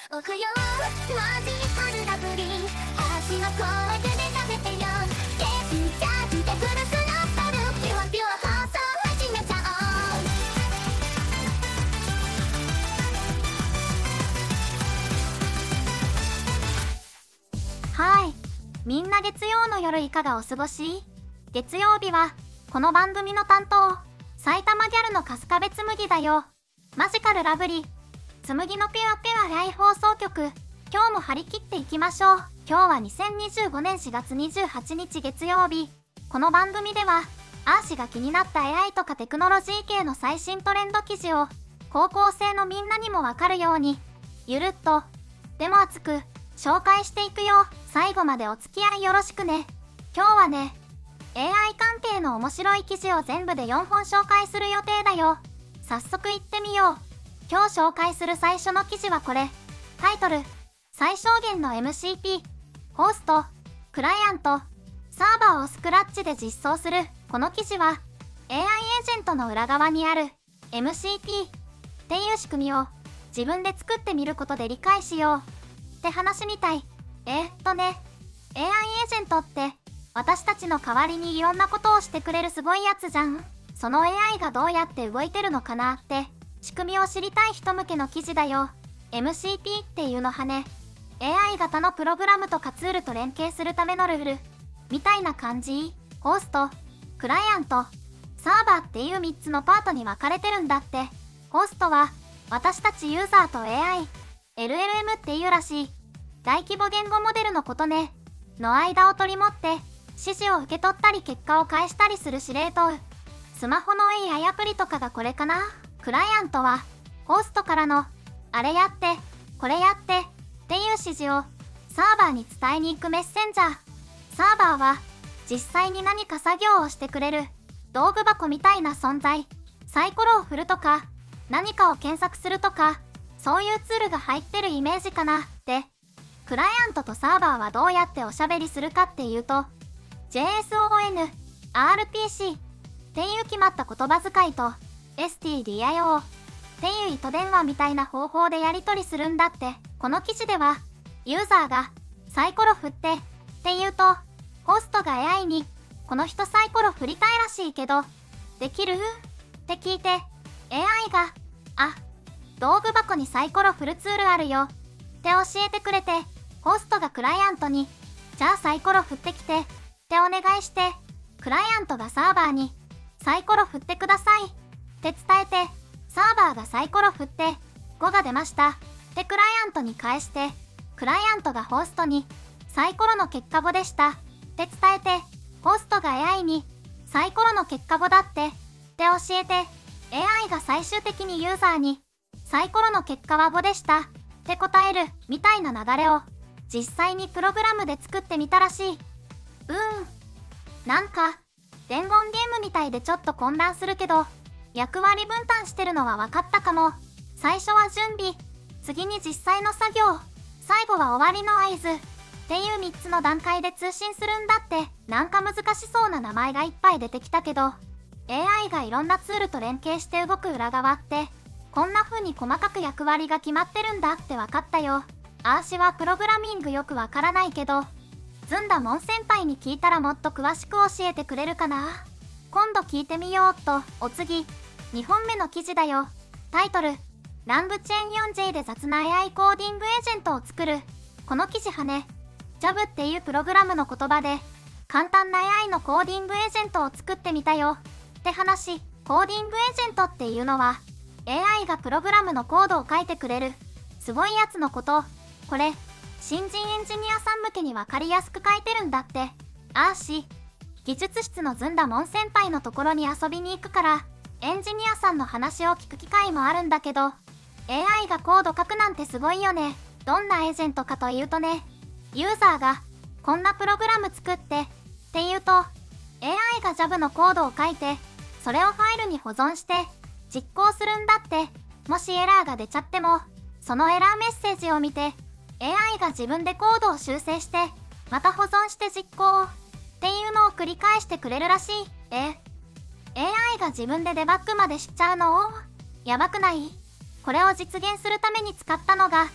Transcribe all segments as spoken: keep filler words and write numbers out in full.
おくよマジカルラブリー橋の声で食べてよゲスチャージでブルスラッタルピュアピュア放送始めちゃおう。はい、みんな月曜の夜いかがお過ごし？月曜日はこの番組の担当埼玉ギャルの春日部つむぎだよ。マジカルラブリーつむぎのピュアピュアライ放送局、今日も張り切っていきましょう。今日はにせんにじゅうごねんしがつにじゅうはちにち月曜日。この番組ではアーシが気になった エーアイ とかテクノロジー系の最新トレンド記事を高校生のみんなにもわかるようにゆるっとでも熱く紹介していくよ。最後までお付き合いよろしくね。今日はね エーアイ 関係の面白い記事を全部でよんほん紹介する予定だよ。早速いってみよう。今日紹介する最初の記事はこれ。タイトル、最小限の エムシーピー、ホスト、クライアント、サーバーをスクラッチで実装する。この記事は エーアイ エージェントの裏側にある エムシーピー っていう仕組みを自分で作ってみることで理解しようって話みたい。えー、っとね エーアイ エージェントって私たちの代わりにいろんなことをしてくれるすごいやつじゃん。その エーアイ がどうやって動いてるのかなって仕組みを知りたい人向けの記事だよ。 エムシーピー っていうのはね エーアイ 型のプログラムとかツールと連携するためのルールみたいな感じ。ホスト、クライアント、サーバーっていうみっつのパートに分かれてるんだって。ホストは私たちユーザーと エーアイ、エルエルエム っていうらしい大規模言語モデルのことねの間を取り持って指示を受け取ったり結果を返したりする司令塔。スマホの エーアイ アプリとかがこれかな。クライアントはホストからのあれやってこれやってっていう指示をサーバーに伝えに行くメッセンジャー。サーバーは実際に何か作業をしてくれる道具箱みたいな存在。サイコロを振るとか何かを検索するとかそういうツールが入ってるイメージかなって。クライアントとサーバーはどうやっておしゃべりするかっていうと ジェイエスオーエヌ、アールピーシー っていう決まった言葉遣いと エスティーディーアイオー っていう糸電話みたいな方法でやり取りするんだって。この記事ではユーザーがサイコロ振ってって言うとホストが エーアイ にこの人サイコロ振りたいらしいけどできるって聞いて エーアイ があ、道具箱にサイコロ振るツールあるよって教えてくれてホストがクライアントにじゃあサイコロ振ってきてってお願いしてクライアントがサーバーにサイコロ振ってくださいって伝えてサーバーがサイコロ振ってごが出ましたってクライアントに返してクライアントがホストにサイコロの結果ごでしたって伝えてホストが エーアイ にサイコロの結果ごだってって教えて エーアイ が最終的にユーザーにサイコロの結果はごでしたって答えるみたいな流れを実際にプログラムで作ってみたらしい。うんなんか伝言ゲームみたいでちょっと混乱するけど役割分担してるのは分かったかも。最初は準備、次に実際の作業、最後は終わりの合図っていうみっつの段階で通信するんだって。なんか難しそうな名前がいっぱい出てきたけど エーアイ がいろんなツールと連携して動く裏側ってこんな風に細かく役割が決まってるんだって分かったよ。あーしはプログラミングよくわからないけどずんだもん先輩に聞いたらもっと詳しく教えてくれるかな。今度聞いてみようっと。お次にほんめの記事だよ。タイトル、ラングチェーン よんジェイ で雑な エーアイ コーディングエージェントを作る。この記事はね ジャブ っていうプログラムの言葉で簡単な エーアイ のコーディングエージェントを作ってみたよって話。コーディングエージェントっていうのは エーアイ がプログラムのコードを書いてくれるすごいやつのこと。これ新人エンジニアさん向けに分かりやすく書いてるんだって。あーし技術室のずんだもん先輩のところに遊びに行くからエンジニアさんの話を聞く機会もあるんだけど エーアイ がコード書くなんてすごいよね。どんなエージェントかというとねユーザーがこんなプログラム作ってって言うと エーアイ が ジャブ のコードを書いてそれをファイルに保存して実行するんだって。もしエラーが出ちゃってもそのエラーメッセージを見てエーアイ が自分でコードを修正してまた保存して実行っていうのを繰り返してくれるらしい。え エーアイ が自分でデバッグまでしちゃうのやばくない？これを実現するために使ったのが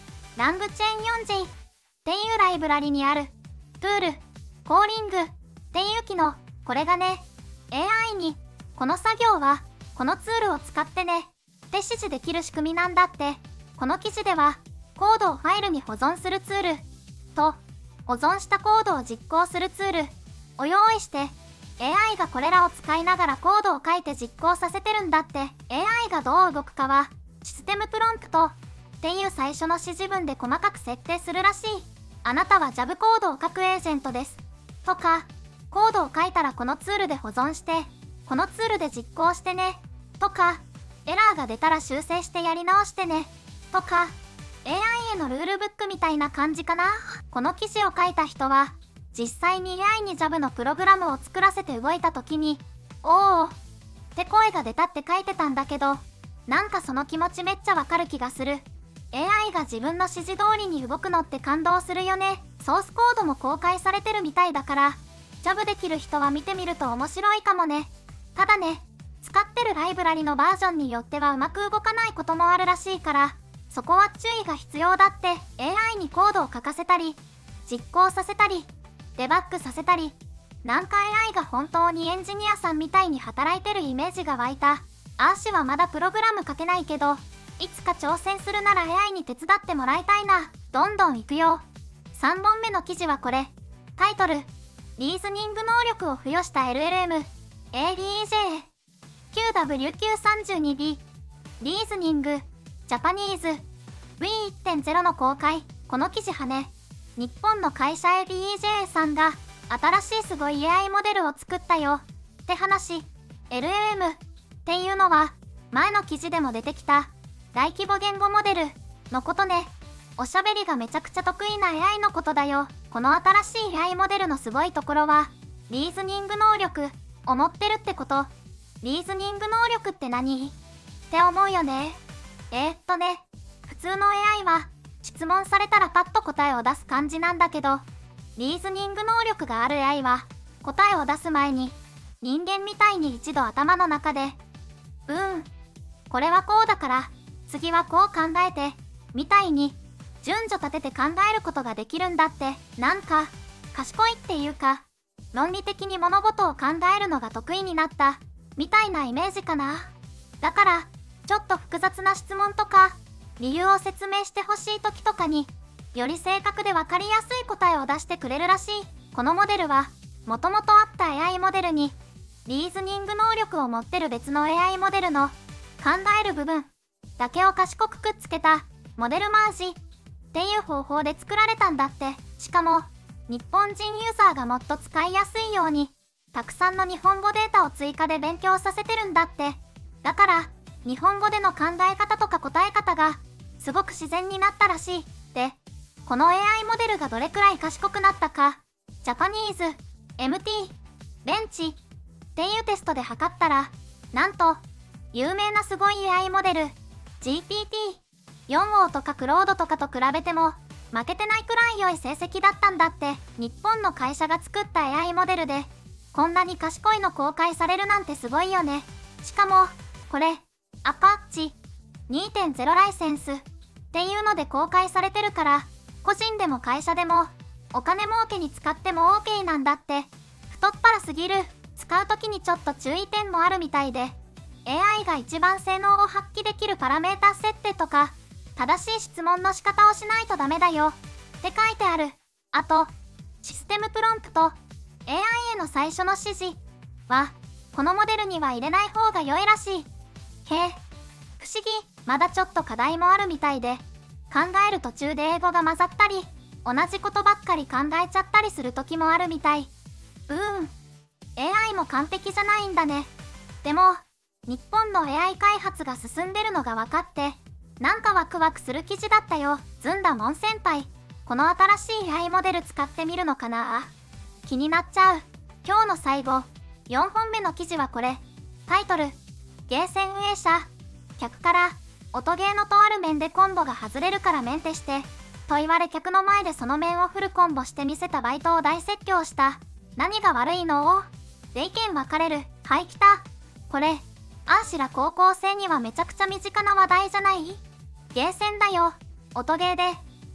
ラングチェーン よんジー っていうライブラリにあるトゥール、コーリングっていう機能。これがね、エーアイ にこの作業はこのツールを使ってねって指示できる仕組みなんだって。この記事ではコードをファイルに保存するツールと保存したコードを実行するツールを用意して、 エーアイ がこれらを使いながらコードを書いて実行させてるんだって。 エーアイ がどう動くかはシステムプロンプトっていう最初の指示文で細かく設定するらしい。あなたは Java コードを書くエージェントですとか、コードを書いたらこのツールで保存してこのツールで実行してねとか、エラーが出たら修正してやり直してねとか、 エーアイ へのルールブックみたいな感じかな。この記事を書いた人は実際に エーアイ に Java のプログラムを作らせて動いた時に「おー」って声が出たって書いてたんだけど、なんかその気持ちめっちゃわかる気がする。 エーアイ が自分の指示通りに動くのって感動するよね。ソースコードも公開されてるみたいだから Java できる人は見てみると面白いかもね。ただね、使ってるライブラリのバージョンによってはうまく動かないこともあるらしいから、そこは注意が必要だって。 エーアイ にコードを書かせたり実行させたりデバッグさせたり、なんか エーアイ が本当にエンジニアさんみたいに働いてるイメージが湧いた。アーシはまだプログラム書けないけど、いつか挑戦するなら エーアイ に手伝ってもらいたいな。どんどんいくよ。さんぼんめの記事はこれ。タイトル、リーズニング能力を付与した エルエルエム エーディージェー キューダブリューキューさんじゅうにビー リーズニングジャパニーズ ブイワンてんゼロ の公開。この記事はね、日本の会社 エーディージェー さんが新しいすごい エーアイ モデルを作ったよって話。 エルエルエム っていうのは前の記事でも出てきた大規模言語モデルのことね。おしゃべりがめちゃくちゃ得意な エーアイ のことだよ。この新しい エーアイ モデルのすごいところはリーズニング能力を持ってるってこと。リーズニング能力って何って思うよね。えー、っとね、普通の エーアイ は質問されたらパッと答えを出す感じなんだけど、リーズニング能力がある エーアイ は答えを出す前に人間みたいに一度頭の中で「うんこれはこうだから次はこう考えて」みたいに順序立てて考えることができるんだって。なんか賢いっていうか論理的に物事を考えるのが得意になったみたいなイメージかな。だからちょっと複雑な質問とか理由を説明してほしい時とかにより正確で分かりやすい答えを出してくれるらしい。このモデルはもともとあった エーアイ モデルにリーズニング能力を持ってる別の エーアイ モデルの考える部分だけを賢くくっつけたモデルマージっていう方法で作られたんだって。しかも日本人ユーザーがもっと使いやすいようにたくさんの日本語データを追加で勉強させてるんだって。だから日本語での考え方とか答え方がすごく自然になったらしい。で、この エーアイ モデルがどれくらい賢くなったか、ジャパニーズ エムティー ベンチっていうテストで測ったら、なんと有名なすごい エーアイ モデル ジーピーティーよん 号とかクロードとかと比べても負けてないくらい良い成績だったんだって。日本の会社が作った エーアイ モデルでこんなに賢いの公開されるなんてすごいよね。しかもこれアパッチ にてんゼロ ライセンスっていうので公開されてるから、個人でも会社でもお金儲けに使っても OK なんだって。太っ腹すぎる。使う時にちょっと注意点もあるみたいで、 エーアイ が一番性能を発揮できるパラメータ設定とか正しい質問の仕方をしないとダメだよって書いてある。あとシステムプロンプト エーアイ への最初の指示はこのモデルには入れない方が良いらしい。へえ、不思議。まだちょっと課題もあるみたいで、考える途中で英語が混ざったり同じことばっかり考えちゃったりする時もあるみたい。うーん エーアイ も完璧じゃないんだね。でも日本の エーアイ 開発が進んでるのが分かってなんかワクワクする記事だったよ。ずんだもん先輩、この新しい エーアイ モデル使ってみるのかな。気になっちゃう。今日の最後よんほんめの記事はこれ。タイトル、ゲーセン運営者客から音ゲーのとある面でコンボが外れるからメンテしてと言われ、客の前でその面をフルコンボしてみせたバイトを大説教した。何が悪いので意見分かれる。はい来た。これあーしら高校生にはめちゃくちゃ身近な話題じゃない？ゲーセンだよ。音ゲーで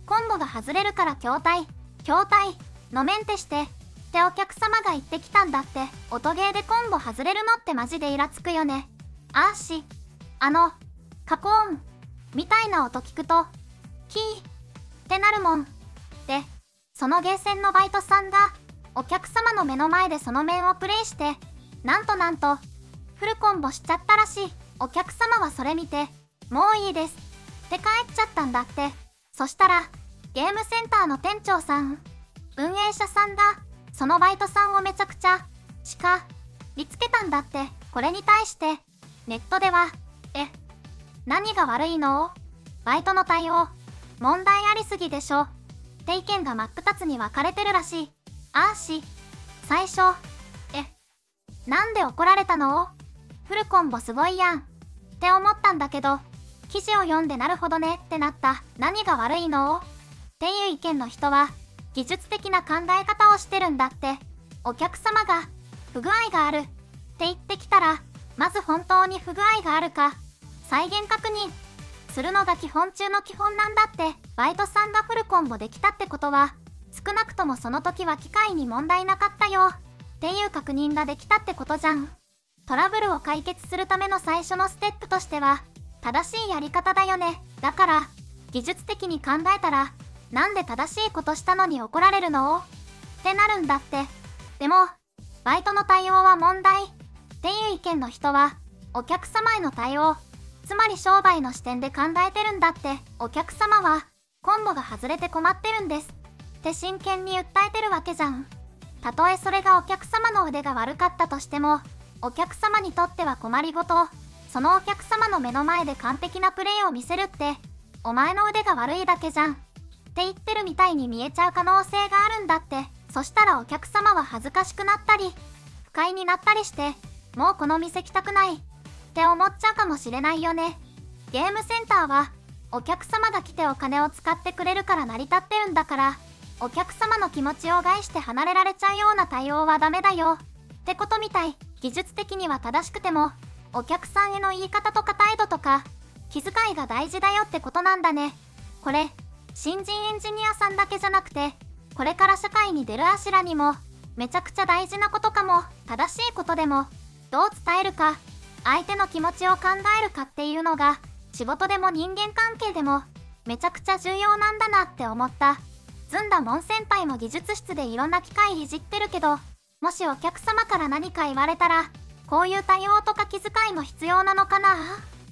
コンボが外れるから筐体、筐体、のメンテして、ってお客様が言ってきたんだって。音ゲーでコンボ外れるのってマジでイラつくよね。あーし、あの、カコーン、みたいな音聞くと、キー、ってなるもん。で、そのゲーセンのバイトさんが、お客様の目の前でその面をプレイして、なんとなんと、フルコンボしちゃったらしい。お客様はそれ見て、もういいです。って帰っちゃったんだって。そしたら、ゲームセンターの店長さん、運営者さんが、そのバイトさんをめちゃくちゃ、叱りつけたんだって。これに対して、ネットでは、え、何が悪いの？バイトの対応、問題ありすぎでしょ。って意見が真っ二つに分かれてるらしい。あーし、最初、え、なんで怒られたの？フルコンボすごいやん。って思ったんだけど、記事を読んでなるほどねってなった。何が悪いの？っていう意見の人は、技術的な考え方をしてるんだって。お客様が不具合があるって言ってきたら、まず本当に不具合があるか再現確認するのが基本中の基本なんだって。バイトさんがフルコンボできたってことは、少なくともその時は機械に問題なかったよっていう確認ができたってことじゃん。トラブルを解決するための最初のステップとしては正しいやり方だよね。だから技術的に考えたら、なんで正しいことしたのに怒られるの？ってなるんだって。でも、バイトの対応は問題っていう意見の人は、お客様への対応、つまり商売の視点で考えてるんだって。お客様は、コンボが外れて困ってるんですって真剣に訴えてるわけじゃん。たとえそれがお客様の腕が悪かったとしても、お客様にとっては困りごと、そのお客様の目の前で完璧なプレイを見せるって、お前の腕が悪いだけじゃん。って言ってるみたいに見えちゃう可能性があるんだって。そしたらお客様は恥ずかしくなったり不快になったりして、もうこの店来たくないって思っちゃうかもしれないよね。ゲームセンターはお客様が来てお金を使ってくれるから成り立ってるんだから、お客様の気持ちを害して離れられちゃうような対応はダメだよってことみたい。技術的には正しくても、お客さんへの言い方とか態度とか気遣いが大事だよってことなんだね。これ新人エンジニアさんだけじゃなくて、これから社会に出るアシュラにもめちゃくちゃ大事なことかも。正しいことでもどう伝えるか、相手の気持ちを考えるかっていうのが仕事でも人間関係でもめちゃくちゃ重要なんだなって思った。ずんだもん先輩も技術室でいろんな機械いじってるけど、もしお客様から何か言われたら、こういう対応とか気遣いも必要なのかな？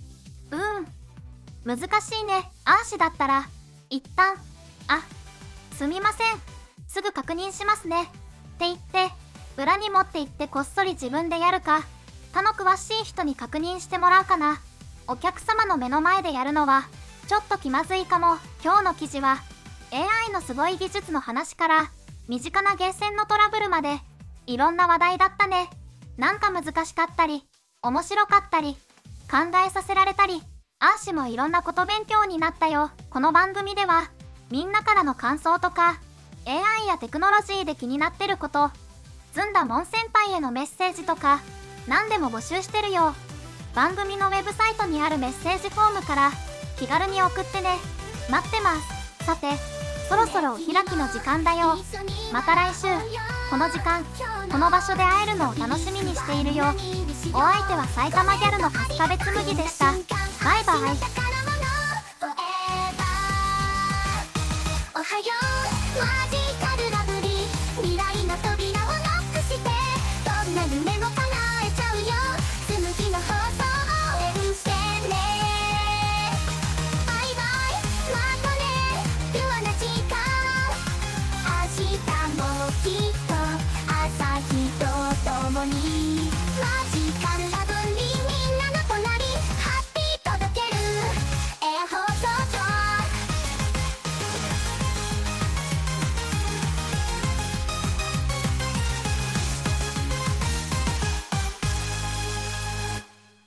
うん、難しいね。アーシだったら一旦、あ、すみません、すぐ確認しますねって言って裏に持って行ってこっそり自分でやるか、他の詳しい人に確認してもらうかな。お客様の目の前でやるのはちょっと気まずいかも。今日の記事は エーアイ のすごい技術の話から身近なゲーセンのトラブルまでいろんな話題だったね。なんか難しかったり面白かったり考えさせられたり、あーしもいろんなこと勉強になったよ。この番組ではみんなからの感想とか エーアイ やテクノロジーで気になってること、ずんだもん先輩へのメッセージとか何でも募集してるよ。番組のウェブサイトにあるメッセージフォームから気軽に送ってね。待ってます。さて、そろそろお開きの時間だよ。また来週この時間この場所で会えるのを楽しみにしているよ。お相手は埼玉ギャルの春日部つむぎでした。バイバイ。おはよう